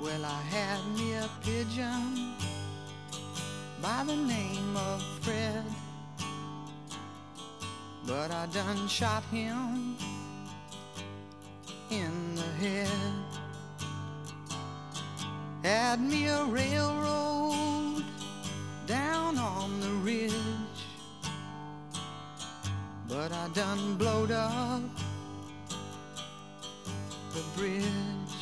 Well, I had me a pigeon by the name of Fred, but I done shot him in the head. Had me a railroad down on the ridge, but I done blowed up the bridge.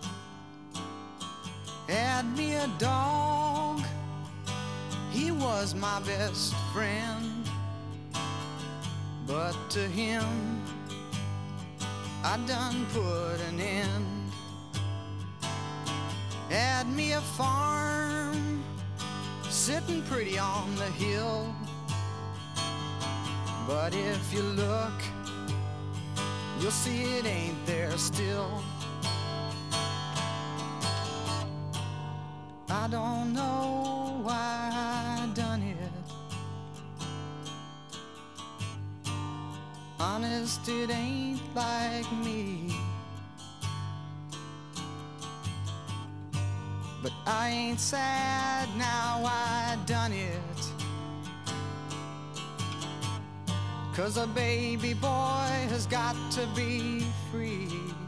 Had me a dog, he was my best friend, but to him I done put an end. Had me a farm sitting pretty on the hill, but if you look, you'll see it ain't there still. I don't know why I done it. Honest, it ain't like me. But I ain't sad now I done it, 'cause a baby boy has got to be free.